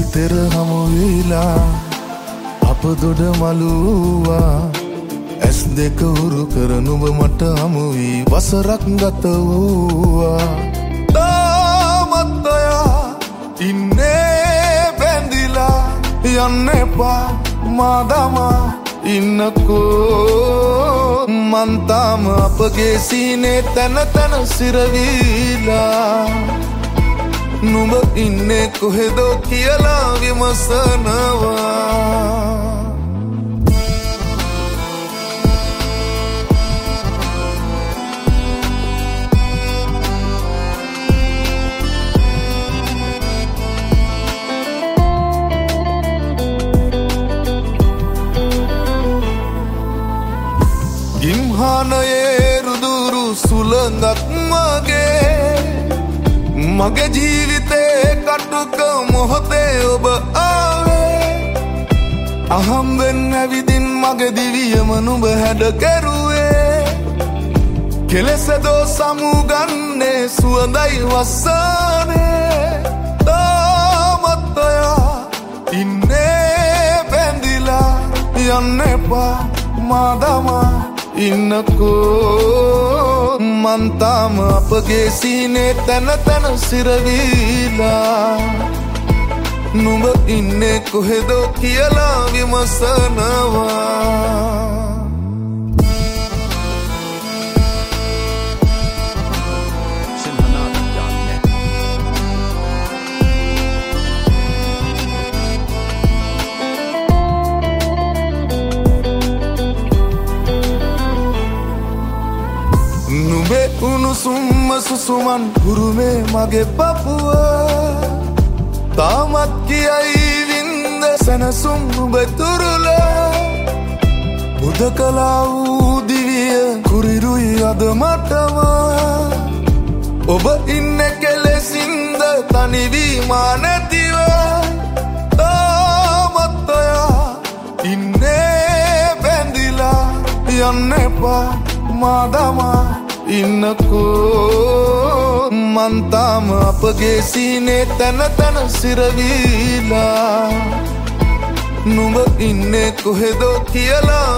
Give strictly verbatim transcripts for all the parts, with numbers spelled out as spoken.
තෙර හමු වීලා අප දොඩ මළුවා ඇස් දෙක උරු කර නුඹ මට හමු වී වසරක් ගත වූවා තාමත් ඔයා ඉන්නේ බැඳිලා යන්න එපා මා දමා ඉන්නකෝ මන් තාම අපගේ සීනේ තන තන සිරවීලා නුඹ ඉන්නේ කොහෙදෝ කියලා විමසනවා ගිම්හානයේ රුදුරු සුළඟක් මගේ මගේ ජීවිතේ කටුක මොහොතේ ඔබ ආවේ අහම්බෙන් ඇවිදින් මගේ දිවියම නුඹ හැඩ කෙරුවේ කෙලෙසදෝ සමුගන්නේ සුවඳයි වස්සානේ තාමත් ඔයා ඉන්නේ බැඳිලා යන්න එපා මා දමා ඉන්නකෝ මන් තාම අපගේ සීනේ තන තන සිරවීලා නුඹ ඉන්නේ කොහෙදෝ කියලා විමසනවා නුඹේ උණුසුම්ම සුසුමන් හුරුමේ මගේ පපුව තාමත් කියයි වින්ද සැනසුම් නුඹ තුරුල බුදකලා වූ දිවිය කුරිරුයි අද මටම ඔබ ඉන්න කෙලෙසින්ද තනිවීමා නැතිව තාමත් ඔයා ඉන්නේ බැඳිලා යන්න එපා මා දමා ඉන්නකෝ මන් තාම අපගේ සීනේ තන තන සිරවීලා නුඹ ඉන්නේ කොහෙදෝ කියලා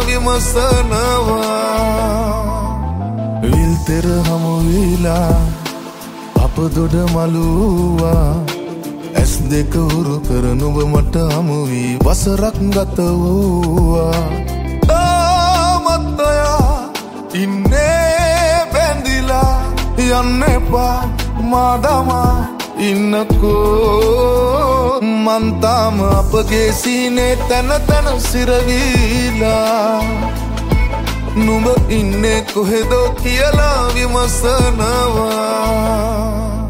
විමසනවා විල් තෙර හමු වීලා අප දොඩ මළුවා ඇස් දෙක උරු කර නුඹ මට හමු වී වසරක් ගත වූවා තාමත් ඔයා ඉන්නේ යන්න එපා මා දමා ඉන්නකෝ මන් තාම අපගේ සීනේ තන තන සිරවීලා නුඹ ඉන්නේ කොහෙදෝ කියලා විමසනවා